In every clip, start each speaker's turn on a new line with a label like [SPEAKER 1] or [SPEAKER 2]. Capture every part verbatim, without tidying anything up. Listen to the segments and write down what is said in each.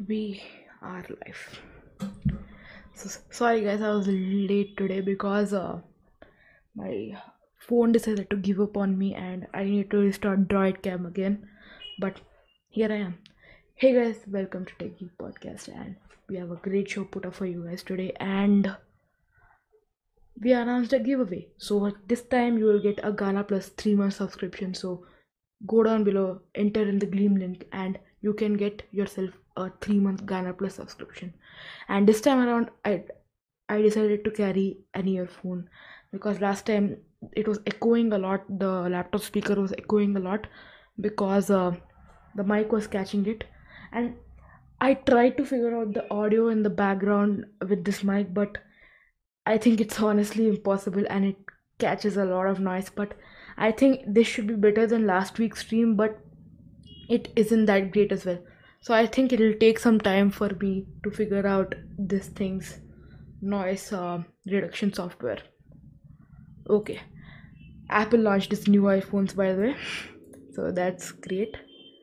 [SPEAKER 1] We are live. So sorry guys, I was late today because uh, my phone decided to give up on me and I need to restart Droid Cam again. But here I am. Hey guys, welcome to Tech Geek Podcast, and we have a great show put up for you guys today. And we announced a giveaway. So this time you will get a Ghana Plus three month subscription. So go down below, enter in the Gleam link, and you can get yourself a three month Ghana Plus subscription. And this time around, I I decided to carry an earphone because last time it was echoing a lot. The laptop speaker was echoing a lot because uh, the mic was catching it, and I tried to figure out the audio in the background with this mic, but I think it's honestly impossible and it catches a lot of noise. But I think this should be better than last week's stream, but it isn't that great as well. So I think it'll take some time for me to figure out this thing's noise uh, reduction software. Okay, Apple launched its new iPhones, by the way, so that's great.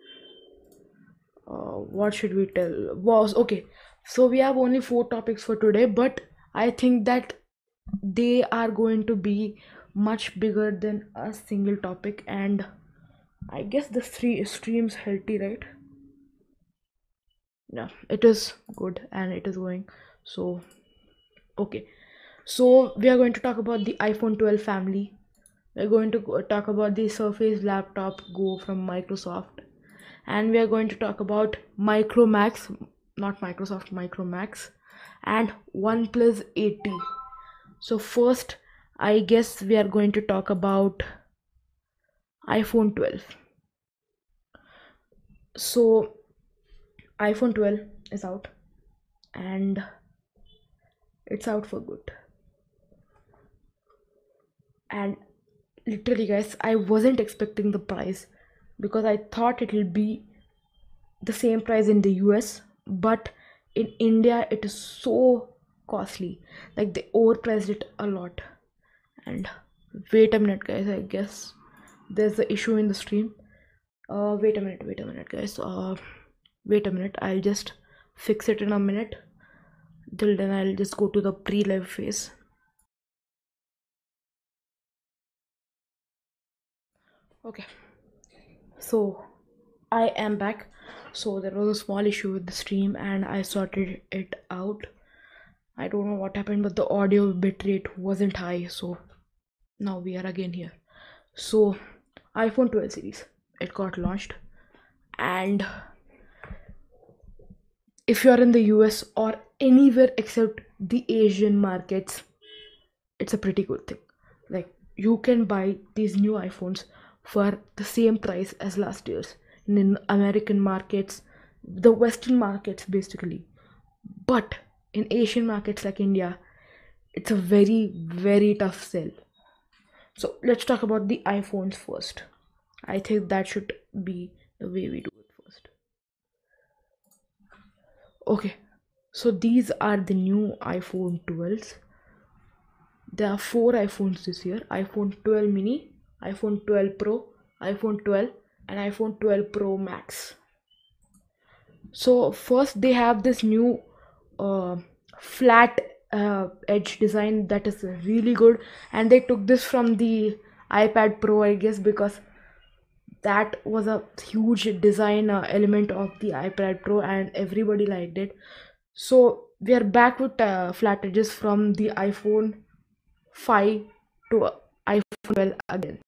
[SPEAKER 1] Uh, what should we tell? Was okay. So we have only four topics for today, but I think that they are going to be much bigger than a single topic, and I guess the three streams healthy, right? Yeah, it is good and it is going. So okay, so we are going to talk about the iPhone twelve family. We're going to go- talk about the Surface Laptop Go from Microsoft, and we are going to talk about Micromax, not Microsoft, Micromax, and OnePlus eighty. So first, I guess we are going to talk about iPhone twelve. So iPhone twelve is out, and it's out for good. And literally guys, I wasn't expecting the price because I thought it will be the same price in the U S, but in India it is so costly. Like they overpriced it a lot. And wait a minute guys, I guess there's an issue in the stream. Uh wait a minute, wait a minute guys. Uh wait a minute, I'll just fix it in a minute. Till then I'll just go to the pre-live phase. Okay, so I am back. So there was a small issue with the stream and I sorted it out. I don't know what happened, but the audio bitrate wasn't high, so now we are again here. So iPhone twelve series, it got launched, and if you're in the U S or anywhere except the Asian markets, it's a pretty good thing. Like you can buy these new iPhones for the same price as last year's in American markets, the Western markets basically. But in Asian markets like India, it's a very, very tough sell. So let's talk about the iPhones first. I think that should be the way we do it first. Okay, so these are the new iPhone twelves. There are four iPhones this year: iPhone twelve mini, iPhone twelve Pro, iPhone twelve, and iPhone twelve Pro Max. So first they have this new uh, flat uh, edge design that is really good, and they took this from the iPad Pro, I guess, because that was a huge design uh, element of the iPad Pro and everybody liked it. So we are back with uh, flat edges from the iPhone five to iPhone twelve again.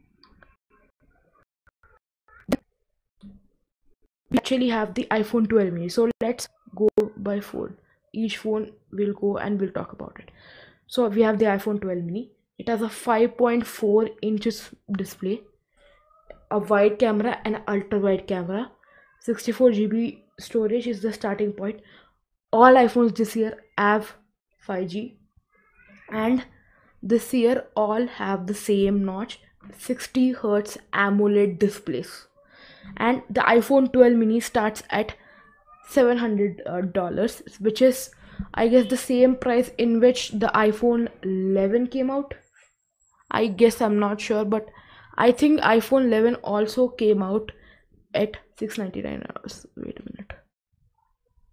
[SPEAKER 1] We actually have the iPhone twelve mini, so let's go by phone. Each phone will go and we'll talk about it. So we have the iPhone twelve mini. It has a five point four inches display, a wide camera and ultra wide camera. sixty-four gigabyte storage is the starting point. All iPhones this year have five G, and this year all have the same notch, sixty hertz AMOLED displays. And the iPhone twelve mini starts at seven hundred dollars, which is, I guess, the same price in which the iPhone eleven came out. I guess, I'm not sure, but I think iPhone eleven also came out at six hundred ninety-nine dollars. Wait a minute.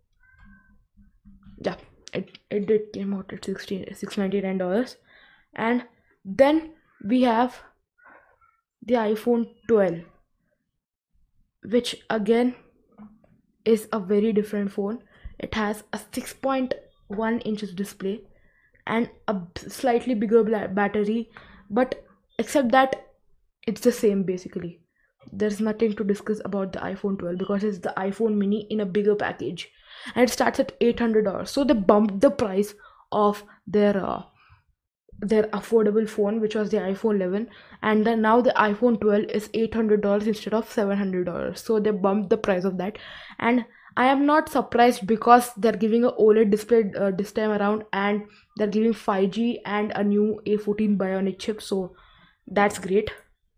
[SPEAKER 1] yeah, it, it did came out at six hundred ninety-nine dollars. And then we have the iPhone twelve, which again is a very different phone. It has a six point one inches display and a b- slightly bigger bla- battery, but except that it's the same basically. There's nothing to discuss about the iPhone twelve because it's the iPhone mini in a bigger package, and it starts at eight hundred dollars. So they bumped the price of their uh, their affordable phone, which was the iPhone eleven, and then now the iPhone twelve is eight hundred dollars instead of seven hundred dollars. So they bumped the price of that, and I am not surprised because they're giving a OLED display uh, this time around, and they're giving five G and a new A fourteen Bionic chip. So that's great.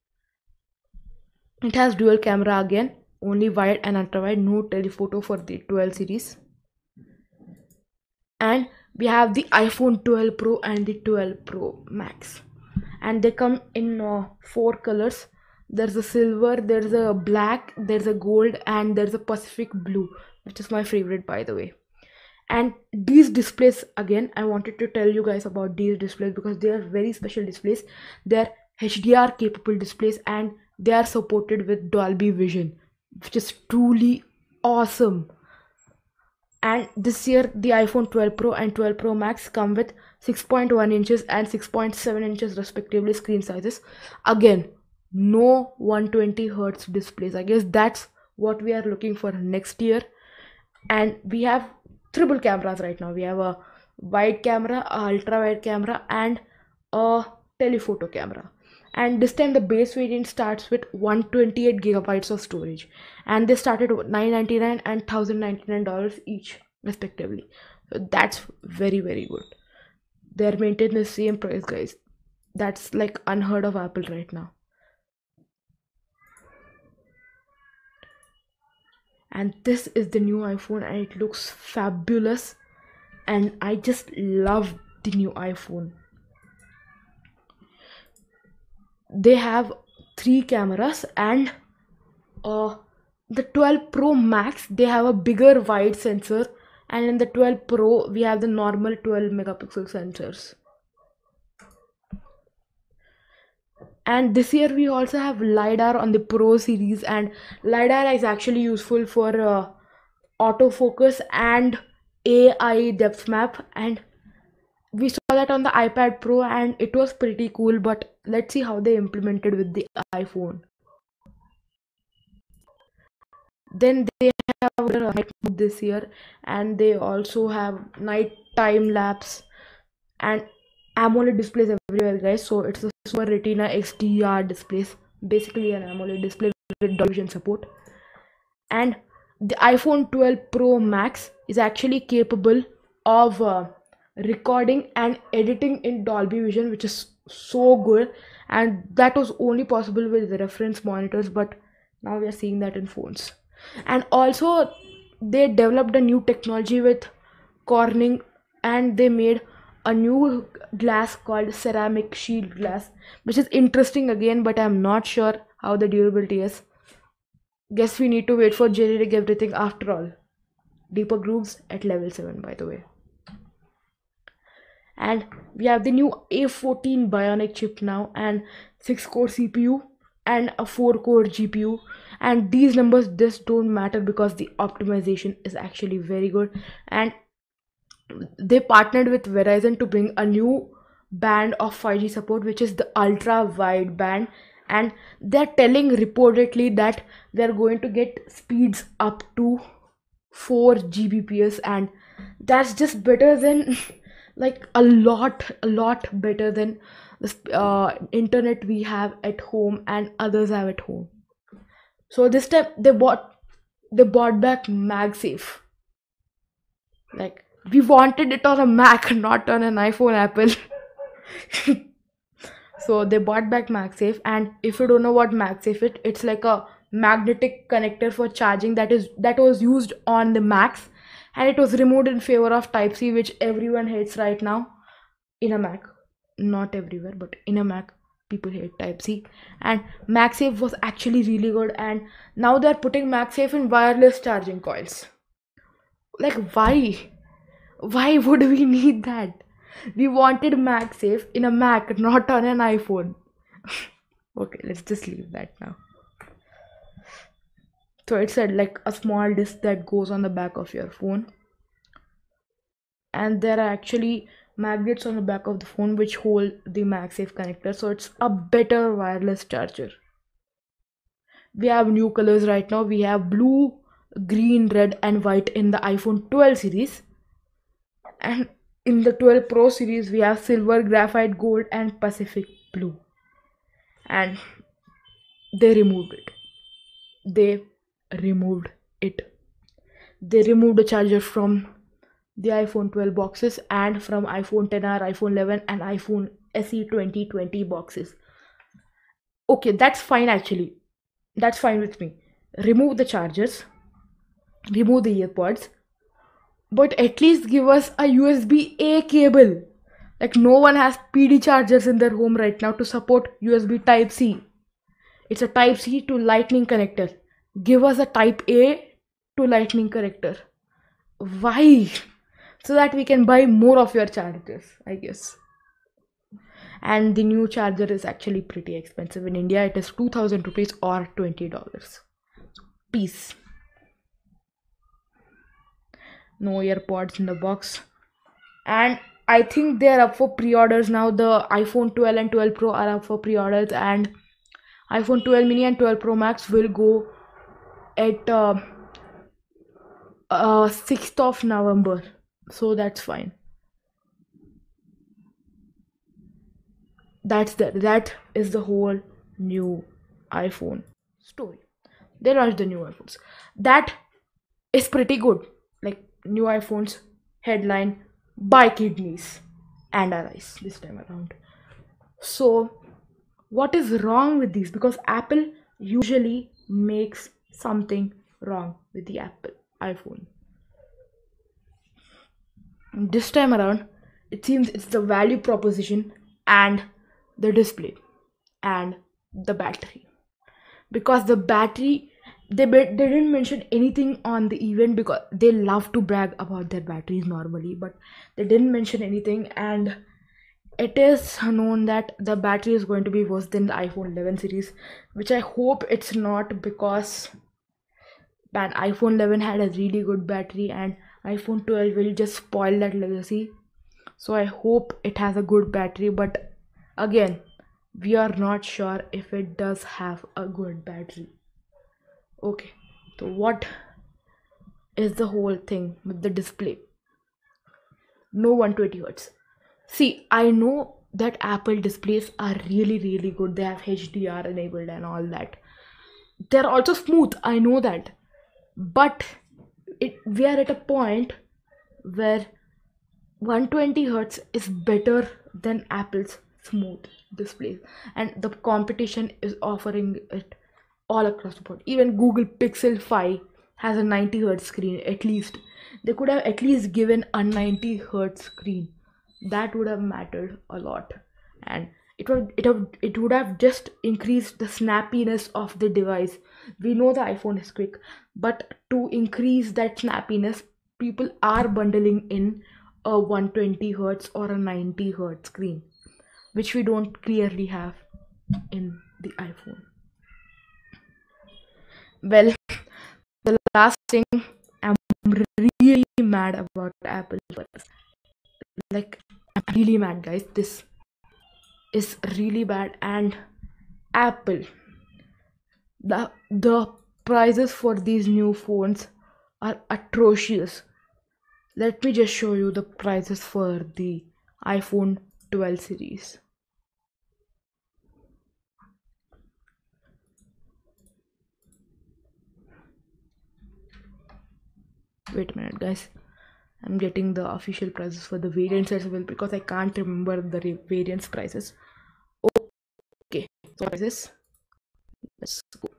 [SPEAKER 1] It has dual camera again, only wide and ultra wide, no telephoto for the twelve series. And we have the iPhone twelve Pro and the twelve Pro Max, and they come in uh, four colors. There's a silver, there's a black, there's a gold, and there's a Pacific blue, which is my favorite, by the way. And these displays, again, I wanted to tell you guys about these displays because they are very special displays. They're H D R capable displays, and they are supported with Dolby Vision, which is truly awesome. And this year the iPhone twelve Pro and twelve Pro Max come with six point one inches and six point seven inches respectively screen sizes. Again, no one hundred twenty hertz displays. I guess that's what we are looking for next year. And we have triple cameras right now. We have a wide camera, a ultra wide camera, and a telephoto camera. And this time the base variant starts with one hundred twenty-eight gigabytes of storage, and they started with nine hundred ninety-nine dollars and one thousand ninety-nine dollars each respectively. So that's very very good. They're maintaining the same price, guys. That's like unheard of Apple right now. And this is the new iPhone, and it looks fabulous, and I just love the new iPhone. They have three cameras, and uh the twelve Pro Max, they have a bigger wide sensor, and in the twelve Pro we have the normal twelve megapixel sensors. And this year we also have LiDAR on the Pro series, and LiDAR is actually useful for uh, autofocus and A I depth map, and we saw that on the iPad Pro and it was pretty cool. But let's see how they implemented with the iPhone. Then they have their night mode this year, and they also have night time lapse and AMOLED displays everywhere, guys. So it's a Super Retina X D R displays, basically an AMOLED display with Dolby Vision support. And the iPhone twelve Pro Max is actually capable of uh, recording and editing in Dolby Vision, which is so good, and that was only possible with the reference monitors, but now we are seeing that in phones. And also they developed a new technology with Corning, and they made a new glass called ceramic shield glass, which is interesting again, but I'm not sure how the durability is. Guess we need to wait for generic everything after all. Deeper grooves at level seven, by the way. And we have the new A fourteen Bionic chip now, and six core C P U and a four core G P U. And these numbers just don't matter because the optimization is actually very good. And they partnered with Verizon to bring a new band of five G support, which is the ultra wide band, and they're telling reportedly that they're going to get speeds up to four Gbps, and that's just better than like a lot a lot better than the uh, internet we have at home and others have at home. So this time they bought they bought back MagSafe. Like, we wanted it on a Mac, not on an iPhone, Apple. So they bought back MagSafe, and if you don't know what MagSafe is, it's like a magnetic connector for charging that is that was used on the Macs, and it was removed in favor of Type-C, which everyone hates right now in a Mac. Not everywhere, but in a Mac people hate Type-C. And MagSafe was actually really good, and now they're putting MagSafe in wireless charging coils. Like, why? Why would we need that? We wanted MagSafe in a Mac, not on an iPhone. Okay, let's just leave that now. So it said like a small disc that goes on the back of your phone, and there are actually magnets on the back of the phone which hold the MagSafe connector, so it's a better wireless charger. We have new colors right now. We have blue, green, red and white in the iPhone twelve series, and in the twelve Pro series we have silver, graphite, gold and Pacific blue. And they removed it. They removed it. They removed the charger from the iPhone twelve boxes and from iPhone ten R, iPhone eleven and iPhone S E twenty twenty boxes. Okay, that's fine actually. That's fine with me. Remove the chargers, remove the earpods, but at least give us a U S B A cable. Like, no one has P D chargers in their home right now to support U S B Type C. It's a Type C to Lightning connector. Give us a Type A to Lightning connector. Why? So that we can buy more of your chargers, I guess. And the new charger is actually pretty expensive. In India it is two thousand rupees or twenty dollars. Peace. No earpods in the box. And I think they're up for pre-orders now. The iPhone twelve and twelve Pro are up for pre-orders, and iPhone twelve mini and twelve Pro Max will go at uh, uh, sixth of November. So that's fine. That's the, that is the whole new iPhone story. They launched the new iPhones. That is pretty good. Like, new iPhones headline buy kidneys and our eyes this time around. So what is wrong with these? Because Apple usually makes something wrong with the Apple iPhone. This time around, it seems it's the value proposition and the display and the battery. Because the battery, they, they didn't mention anything on the event, because they love to brag about their batteries normally, but they didn't mention anything. And it is known that the battery is going to be worse than the iPhone eleven series, which I hope it's not, because man, iPhone eleven had a really good battery and iPhone twelve will just spoil that legacy. So I hope it has a good battery, but again, we are not sure if it does have a good battery. Okay, so what is the whole thing with the display? No one twenty hertz. See, I know that Apple displays are really really good. They have H D R enabled and all that. They're also smooth, I know that. But it we are at a point where one twenty hertz is better than Apple's smooth displays, and the competition is offering it all across the board. Even Google Pixel five has a ninety hertz screen. At least they could have at least given a ninety hertz screen. That would have mattered a lot, and it would it would it would have just increased the snappiness of the device. We know the iPhone is quick, but to increase that snappiness, people are bundling in a one twenty hertz or a ninety hertz screen, which we don't clearly have in the iPhone. Well, the last thing I'm really mad about Apple was, like, I'm really mad, guys. This is really bad. And Apple, the the prices for these new phones are atrocious. Let me just show you the prices for the iPhone twelve series. Wait a minute, guys. I'm getting the official prices for the variants as well, because I can't remember the variants prices. Okay, so prices. Let's go.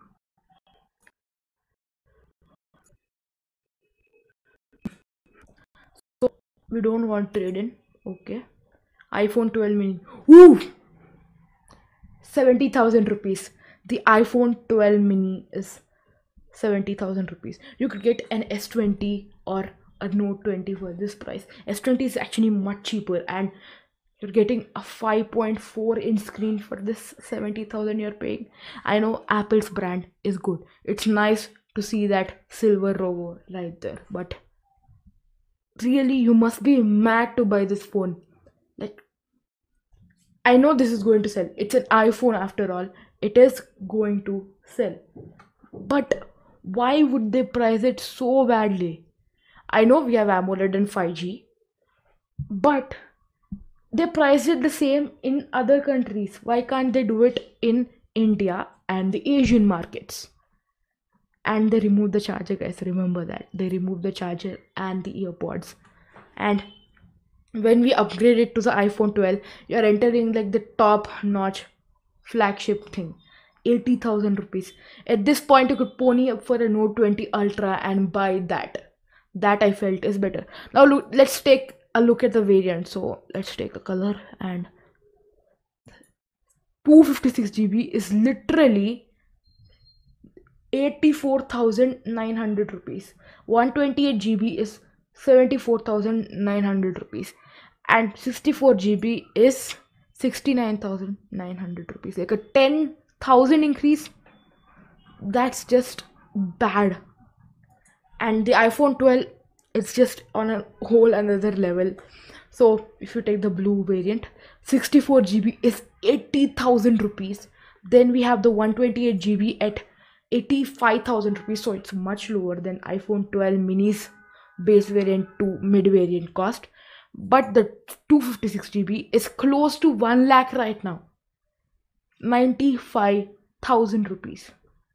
[SPEAKER 1] So we don't want trade-in. Okay. iPhone twelve mini. Woo! seventy thousand rupees. The iPhone twelve mini is seventy thousand rupees. You could get an S twenty or a Note twenty for this price. S twenty is actually much cheaper, and you're getting a five point four inch screen for this seventy thousand you're paying. I know Apple's brand is good. It's nice to see that silver logo right there, but really you must be mad to buy this phone. Like, I know this is going to sell. It's an iPhone after all. It is going to sell. But why would they price it so badly? I know we have AMOLED and five G, but they price it the same in other countries. Why can't they do it in India and the Asian markets? And they remove the charger, guys. Remember that. They remove the charger and the earpods. And when we upgrade it to the iPhone twelve, you're entering like the top notch flagship thing. eighty thousand rupees. At this point, you could pony up for a Note twenty Ultra and buy that. That I felt is better. Now look, let's take a look at the variant. So let's take a color, and two fifty-six G B is literally eighty-four thousand nine hundred rupees. one twenty-eight G B is seventy-four thousand nine hundred rupees, and sixty-four G B is sixty-nine thousand nine hundred rupees. Like a ten thousand increase. That's just bad. And the iPhone twelve, it's just on a whole another level. So if you take the blue variant, sixty-four G B is eighty thousand rupees. Then we have the one twenty-eight G B at eighty-five thousand rupees, so it's much lower than iPhone twelve mini's base variant to mid variant cost. But the two fifty-six G B is close to one lakh right now, ninety-five thousand rupees.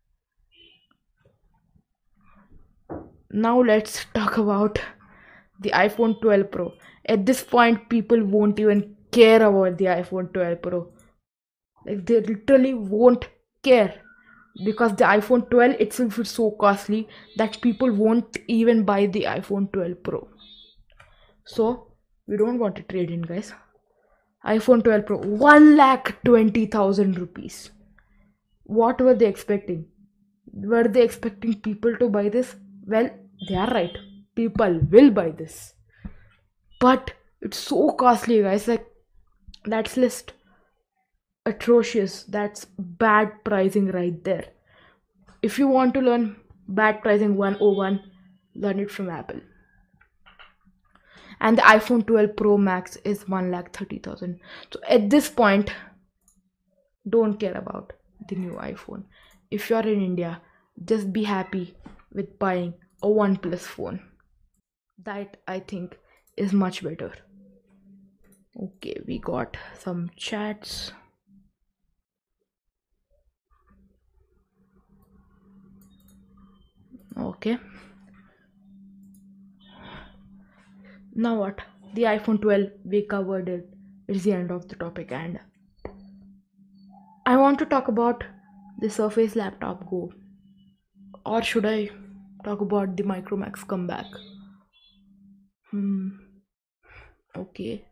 [SPEAKER 1] Now let's talk about the iPhone twelve Pro. At this point, people won't even care about the iPhone twelve Pro. Like, they literally won't care, because the iPhone twelve itself is so costly that people won't even buy the iPhone twelve Pro. So we don't want to trade in, guys. iPhone twelve Pro, one lakh twenty thousand rupees. What were they expecting? Were they expecting people to buy this? Well, they are right. People will buy this. But it's so costly, guys. Like, that's just atrocious. That's bad pricing right there. If you want to learn bad pricing one oh one, learn it from Apple. And the iPhone twelve Pro Max is one lakh thirty thousand. So at this point, don't care about the new iPhone. If you're in India, just be happy with buying a OnePlus phone. That, I think, is much better. Okay, we got some chats. Okay. Now what? The iPhone twelve, we covered it. It's the end of the topic, and I want to talk about the Surface Laptop Go. Or should I talk about the Micromax comeback? Hmm. Okay.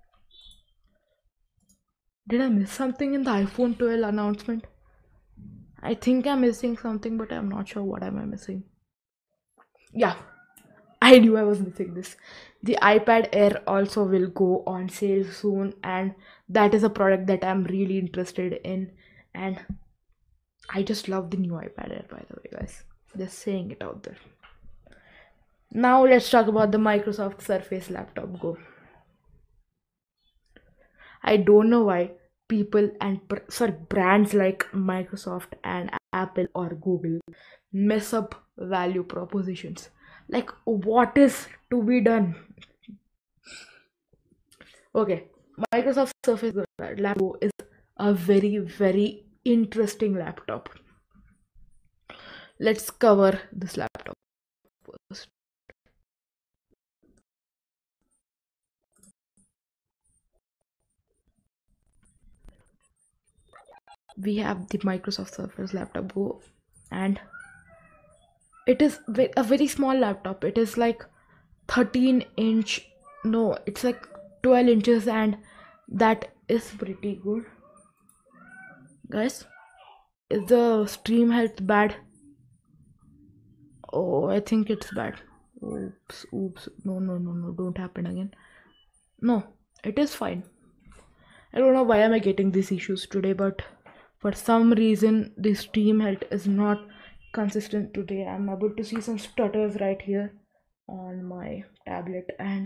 [SPEAKER 1] Did I miss something in the iPhone twelve announcement? I think I'm missing something, but I'm not sure what am I missing. Yeah, I knew I was missing this. The iPad Air also will go on sale soon, and that is a product that I'm really interested in. And I just love the new iPad Air, by the way, guys. Just saying it out there. Now let's talk about the Microsoft Surface Laptop Go. I don't know why people and sorry brands like Microsoft and Apple or Google mess up value propositions. Like, what is to be done? Okay, Microsoft Surface Laptop is a very very interesting laptop. Let's cover this laptop first. We have the Microsoft Surface Laptop Go, and it is a very small laptop. It is like thirteen inch, no, it's like twelve inches, and that is pretty good. Guys, is the stream health bad? Oh, I think it's bad. Oops, oops. No, no, no, no. Don't happen again. No, it is fine. I don't know why am I getting these issues today, but for some reason the stream health is not consistent today. I'm able to see some stutters right here on my tablet and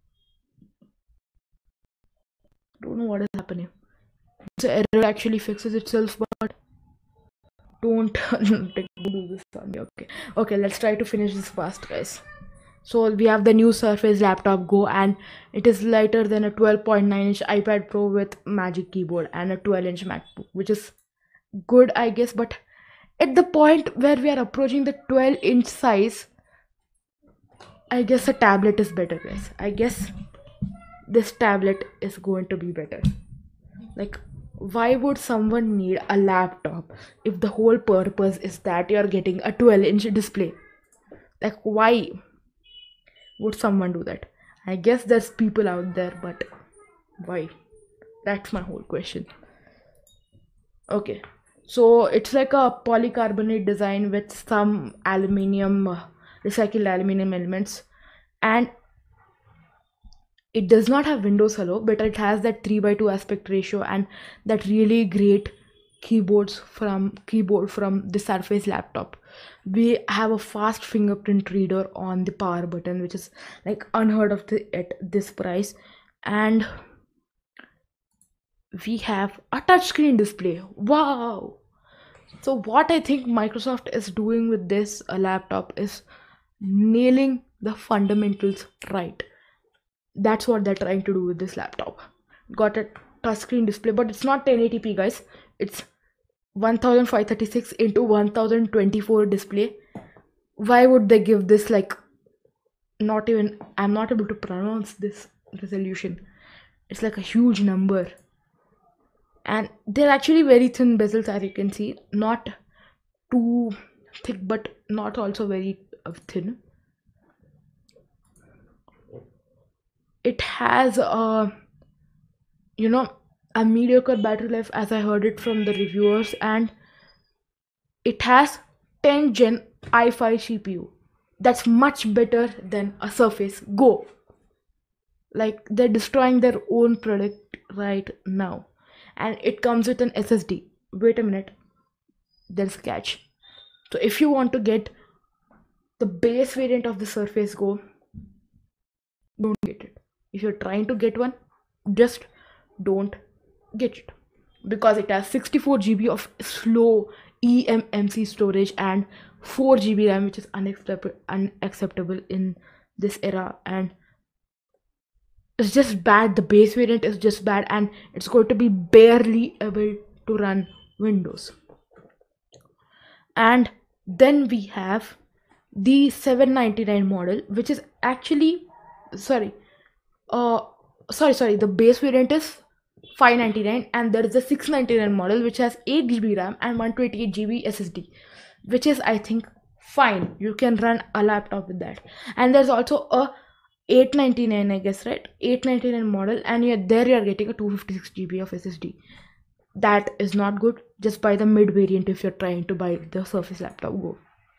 [SPEAKER 1] don't know what is happening. The error actually fixes itself, but don't do this on me. Okay, okay. Let's try to finish this fast, guys. So we have the new Surface Laptop Go, and it is lighter than a twelve point nine inch iPad Pro with Magic Keyboard and a twelve inch MacBook, which is good, I guess. But at the point where we are approaching the twelve inch size, I guess a tablet is better, guys. I guess this tablet is going to be better. Like, why would someone need a laptop if the whole purpose is that you're getting a twelve inch display? Like, why would someone do that? I guess there's people out there, but why? That's my whole question. Okay, so it's like a polycarbonate design with some aluminium, uh, recycled aluminium elements, and it does not have Windows Hello, but it has that three by two aspect ratio and that really great keyboards from keyboard from the Surface laptop. We have a fast fingerprint reader on the power button, which is like unheard of the, at this price, and we have a touchscreen display. Wow! So what I think Microsoft is doing with this uh, laptop is nailing the fundamentals right. That's what they're trying to do with this laptop. Got a touchscreen display, but it's not ten eighty p, guys. It's fifteen thirty-six into ten twenty-four display. Why would they give this, like, not even, I'm not able to pronounce this resolution. It's like a huge number. And they're actually very thin bezels, as you can see. Not too thick, but not also very uh, thin. It has a, you know, a mediocre battery life, as I heard it from the reviewers, and it has ten gen i five C P U. That's much better than a Surface Go. Like, they're destroying their own product right now. And it comes with an S S D. Wait a minute, there's a catch. So if you want to get the base variant of the Surface Go, don't get it. If you're trying to get one, just don't get it, because it has sixty-four gigabytes of slow E M M C storage and four gigabytes RAM, which is unacceptable unacceptable in this era, and it's just bad. The base variant is just bad, and it's going to be barely able to run Windows. And then we have the seven ninety-nine model, which is actually, sorry, uh sorry sorry the base variant is five ninety-nine, and there is a six ninety-nine model which has eight gigabytes RAM and one twenty-eight gigabytes S S D, which is, I think, fine. You can run a laptop with that. And there's also a eight ninety-nine, I guess, right? eight ninety-nine model, and you're there you're getting a two fifty-six gigabytes of S S D. That is not good. Just buy the mid variant if you're trying to buy the Surface Laptop Go.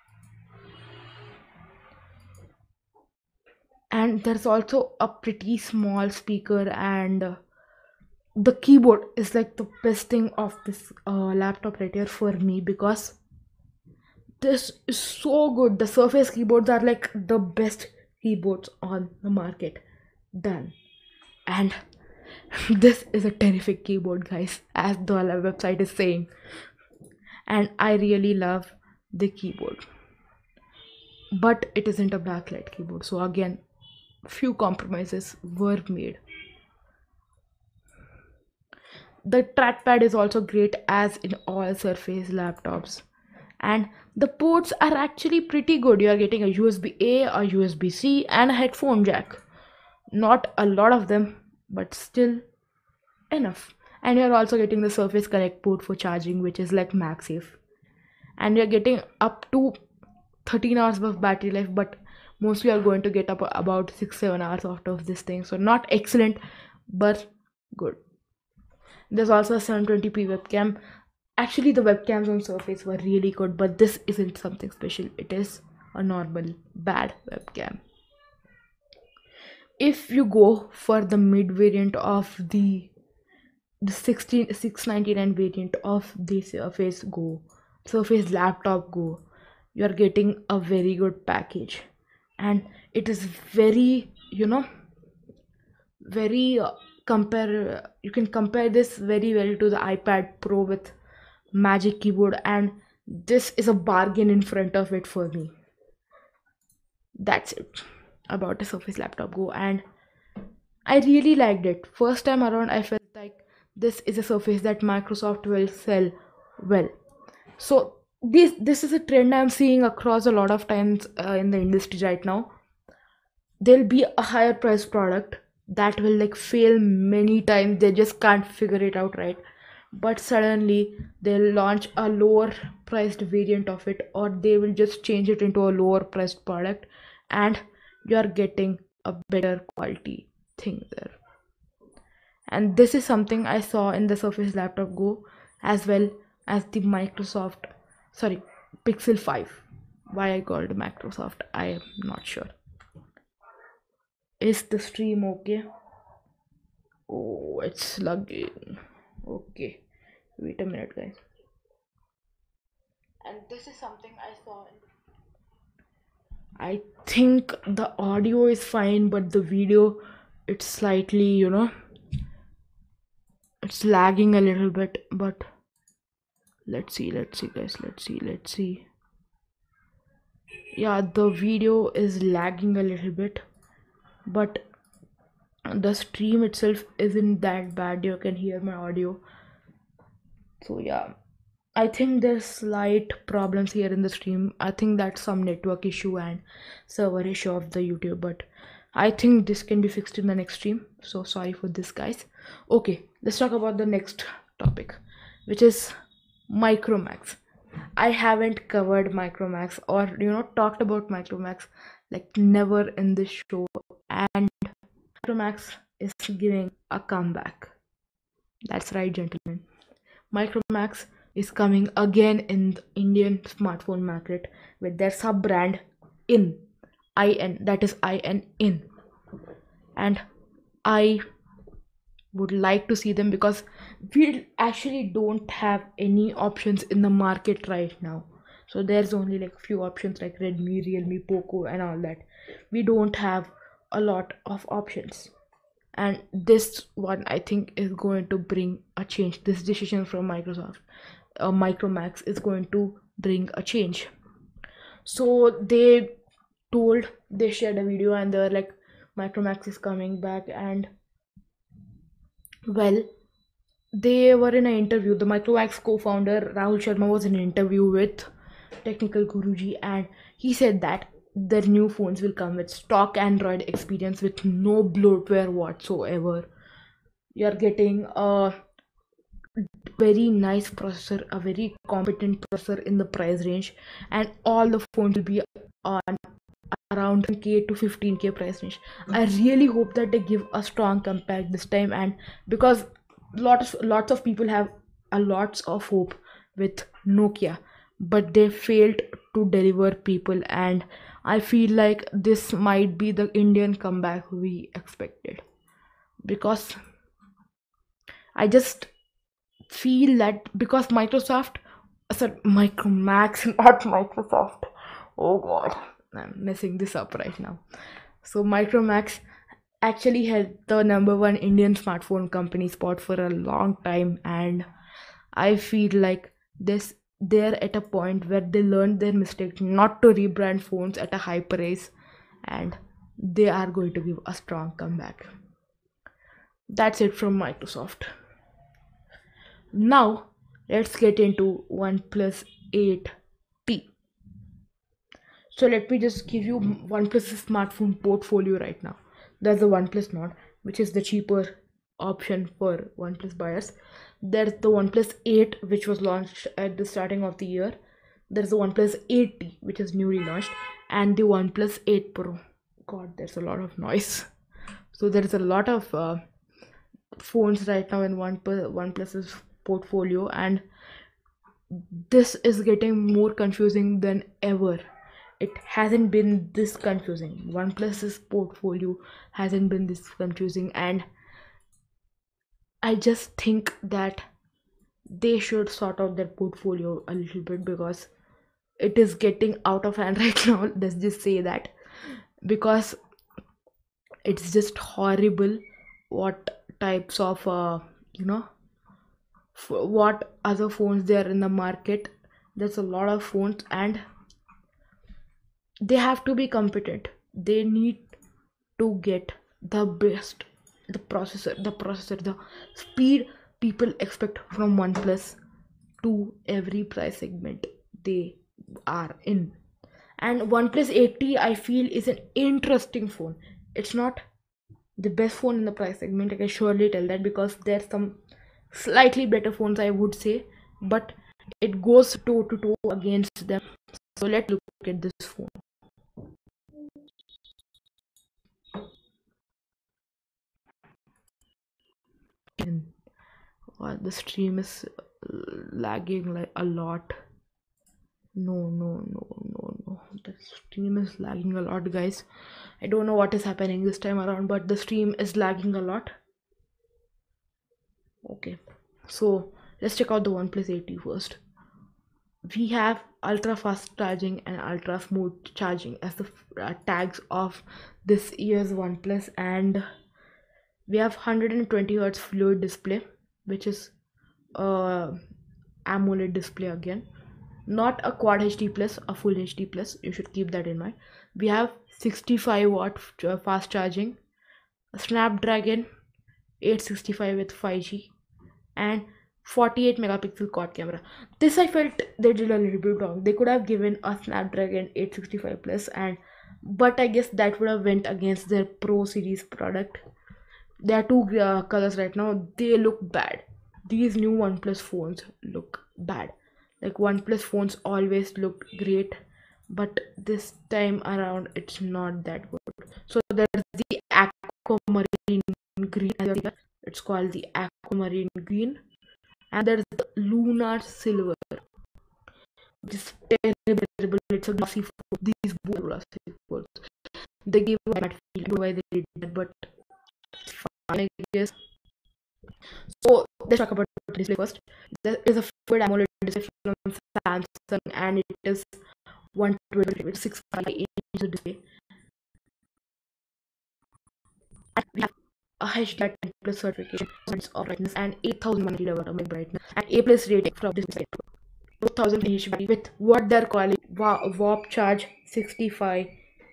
[SPEAKER 1] And there's also a pretty small speaker, and uh, the keyboard is like the best thing of this uh, laptop right here for me, because this is so good. The Surface keyboards are like the best keyboards on the market. Done. And this is a terrific keyboard, guys, as the website is saying, and I really love the keyboard, but it isn't a backlight keyboard, so again, few compromises were made. The trackpad is also great, as in all Surface laptops, and the ports are actually pretty good. You are getting a U S B A, a U S B C, and a headphone jack. Not a lot of them, but still enough. And you're also getting the Surface Connect port for charging, which is like MagSafe, and you're getting up to thirteen hours of battery life, but mostly are going to get up about six seven hours out of this thing. So not excellent, but good. There's also a seven twenty p webcam. Actually, the webcams on Surface were really good, but this isn't something special. It is a normal bad webcam. if you go for the mid variant of the the sixteen six ninety-nine variant of the Surface Go, Surface Laptop Go, you are getting a very good package, and it is very, you know, very uh, compare you can compare this very well to the iPad Pro with Magic Keyboard, and this is a bargain in front of it for me. That's it about the Surface Laptop Go, and I really liked it. First time around, I felt like this is a Surface that Microsoft will sell well. So this this is a trend I'm seeing across a lot of times uh, in the industry right now. There'll be a higher priced product that will like fail many times. They just can't figure it out right. But suddenly they'll launch a lower priced variant of it, or they will just change it into a lower priced product, and you're getting a better quality thing there. And this is something I saw in the Surface Laptop Go, as well as the Microsoft, sorry, Pixel five. Why I called Microsoft, I am not sure. Is the stream okay? Oh, it's lagging. Okay, wait a minute, guys. And this is something I saw in, I think the audio is fine, but the video, it's slightly, you know, it's lagging a little bit. But let's see, let's see, guys, let's see, let's see. Yeah, the video is lagging a little bit, but the stream itself isn't that bad. You can hear my audio. So yeah, I think there's slight problems here in the stream. I think that's some network issue and server issue of the YouTube, but I think this can be fixed in the next stream. So sorry for this, guys. Okay, let's talk about the next topic, which is Micromax. I haven't covered Micromax or, you know, talked about Micromax like never in this show, and Micromax is giving a comeback. That's right, gentlemen. Micromax is coming again in the Indian smartphone market with their sub brand IN, I N, that is I N IN, and I would like to see them because we actually don't have any options in the market right now. So there's only like few options like Redmi, Realme, Poco and all that. We don't have a lot of options, and this one I think is going to bring a change. This decision from Microsoft, uh, Micromax, is going to bring a change. So they told, they shared a video and they were like, Micromax is coming back, and well, they were in an interview. The Micromax co-founder Rahul Sharma was in an interview with Technical Guruji, and he said that their new phones will come with stock Android experience with no bloatware whatsoever. You're getting a very nice processor, a very competent processor in the price range, and all the phones will be on around ten K to fifteen K price range. I really hope that they give a strong comeback this time, and because lots lots of people have a lots of hope with Nokia, but they failed to deliver people, and I feel like this might be the Indian comeback we expected, because I just feel that because Microsoft, sorry, Micromax, not Microsoft. Oh god, I'm messing this up right now. So Micromax actually held the number one Indian smartphone company spot for a long time, and I feel like this they're at a point where they learned their mistake not to rebrand phones at a high price, and they are going to give a strong comeback. That's it from Microsoft. Now let's get into OnePlus eight T. So let me just give you OnePlus's smartphone portfolio right now. There's the OnePlus Nord, which is the cheaper option for OnePlus buyers. There's the OnePlus eight, which was launched at the starting of the year. There's the OnePlus eight T, which is newly launched, and the OnePlus eight Pro. God, there's a lot of noise. So there's a lot of uh, phones right now in One OnePlus's portfolio, and this is getting more confusing than ever. it hasn't been this confusing. OnePlus's portfolio hasn't been this confusing, and I just think that they should sort out their portfolio a little bit because it is getting out of hand right now. Let's just say that, because it's just horrible what types of uh, you know f- what other phones there in the market. There's a lot of phones, and they have to be competent. They need to get the best, the processor the processor the speed people expect from OnePlus to every price segment they are in. And OnePlus eighty, I feel, is an interesting phone. It's not the best phone in the price segment, I can surely tell that, because there's some slightly better phones, I would say, but it goes toe to toe against them. So let's look at this phone. And wow, the stream is uh, lagging like a lot. No, no, no, no, no. The stream is lagging a lot, guys. I don't know what is happening this time around, but the stream is lagging a lot. Okay, so let's check out the OnePlus eighty first. We have ultra fast charging and ultra smooth charging as the uh, tags of this year's OnePlus, and we have one hundred twenty hertz fluid display, which is uh AMOLED display again, not a quad H D plus, a full H D plus. You should keep that in mind. We have sixty-five watt f- fast charging, a Snapdragon eight sixty-five with five G, and forty-eight megapixel quad camera. This I felt they did a little bit wrong. They could have given a Snapdragon eight sixty-five plus, and but I guess that would have went against their Pro series product. There are two uh, colors right now. They look bad. These new OnePlus phones look bad. Like OnePlus phones always looked great, but this time around it's not that good. So there's the aquamarine green. It's called the aquamarine green, and there's the lunar silver. This terrible, terrible. It's a glossy phone. These both are glossy phones. They gave a bad feel. I don't know why they did that, but it's fine, I guess. So let's talk about the display first. There is a Full AMOLED display from Samsung, and it is one twenty with six point five inch display. And we have a H D R ten plus certification of brightness and eight thousand one hundred watt brightness and A plus rating from this display. two thousand mAh battery with what they're calling wa- warp charge sixty-five.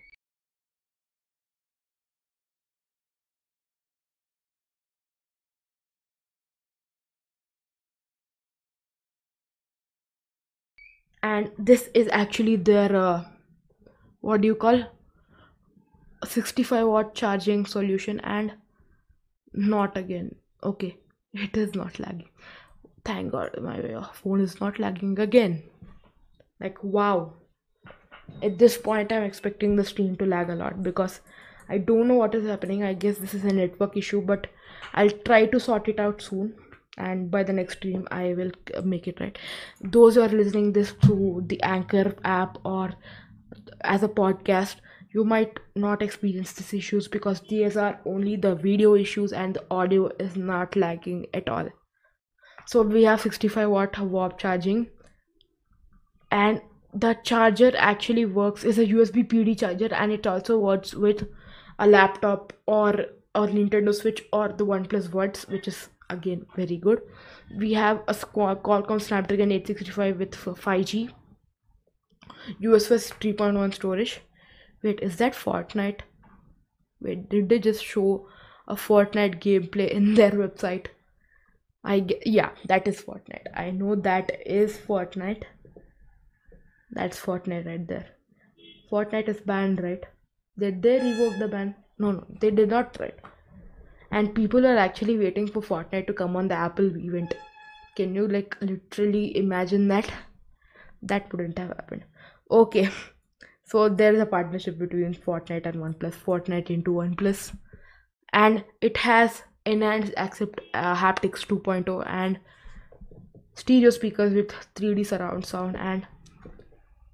[SPEAKER 1] And this is actually their uh, what do you call sixty-five watt charging solution, and not again. Okay, it is not lagging. Thank God my uh, phone is not lagging again. Like wow. At this point I'm expecting the stream to lag a lot because I don't know what is happening. I guess this is a network issue, but I'll try to sort it out soon, and by the next stream I will uh, make it right. Those who are listening this through the Anchor app or as a podcast, you might not experience these issues because these are only the video issues and the audio is not lagging at all. So we have sixty-five watt warp charging, and the charger actually works is a U S B P D charger, and it also works with a laptop or or Nintendo Switch or the OnePlus Buds, which is again very good. We have a Squ- Qualcomm Snapdragon eight sixty-five with f- five G, U S B three point one storage. Wait, is that Fortnite? Wait, did they just show a Fortnite gameplay in their website? I ge- yeah, that is Fortnite. I know that is Fortnite. That's Fortnite right there. Fortnite is banned, right? Did they revoke the ban? No, no, they did not, right? And people are actually waiting for Fortnite to come on the Apple event. Can you like literally imagine that? That wouldn't have happened. Okay, so there is a partnership between Fortnite and OnePlus. Fortnite into OnePlus, and it has enhanced accept uh, haptics 2.0 and stereo speakers with three D surround sound, and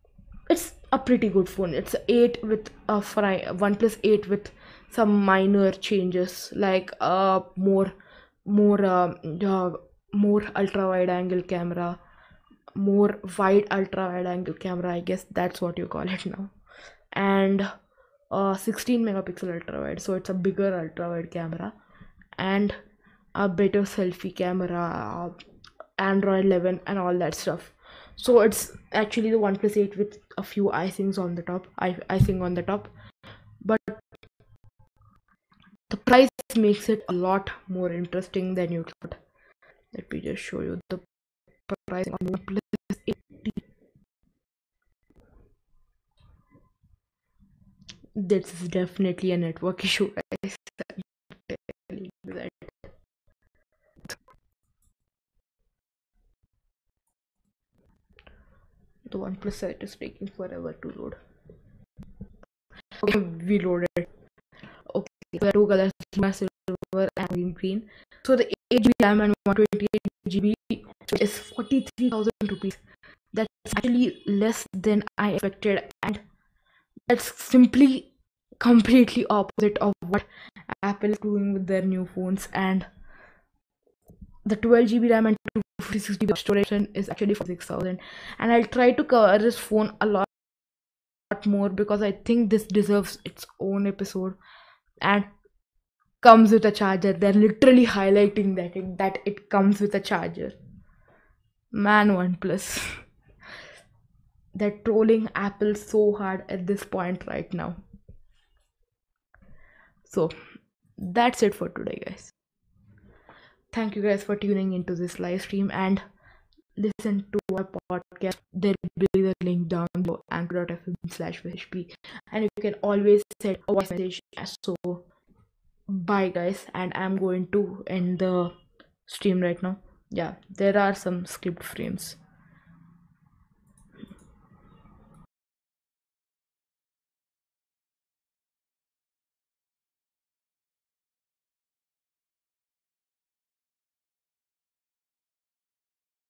[SPEAKER 1] it's a pretty good phone. It's a eight with a fry OnePlus eight with some minor changes, like uh more more um, uh, more ultra wide angle camera, more wide ultra wide angle camera, I guess that's what you call it now, and uh sixteen megapixel ultra wide, so it's a bigger ultra wide camera, and a better selfie camera, uh, Android eleven and all that stuff. So it's actually the OnePlus eight with a few icings on the top, I icing on the top, but the price makes it a lot more interesting than you thought. Let me just show you the price on OnePlus eight. This is definitely a network issue, guys. I'm telling you that. The OnePlus site is taking forever to load. Okay, we loaded. Okay, there are two colors, silver and green. So the eight G B RAM and one twenty-eight G B is forty-three thousand rupees. That's actually less than I expected, and that's simply completely opposite of what Apple is doing with their new phones. And the twelve G B RAM and two fifty-six G B storage is actually for six thousand, and I'll try to cover this phone a lot more because I think this deserves its own episode. And comes with a charger. They're literally highlighting that it, that it comes with a charger. Man, OnePlus. They're trolling Apple so hard at this point right now. So that's it for today, guys. Thank you guys for tuning into this live stream and listen to our podcast. There will be the link down below, anchor.fm slash vhp, and you can always send a voice message. So bye guys, and I'm going to end the stream right now. Yeah, there are some script frames.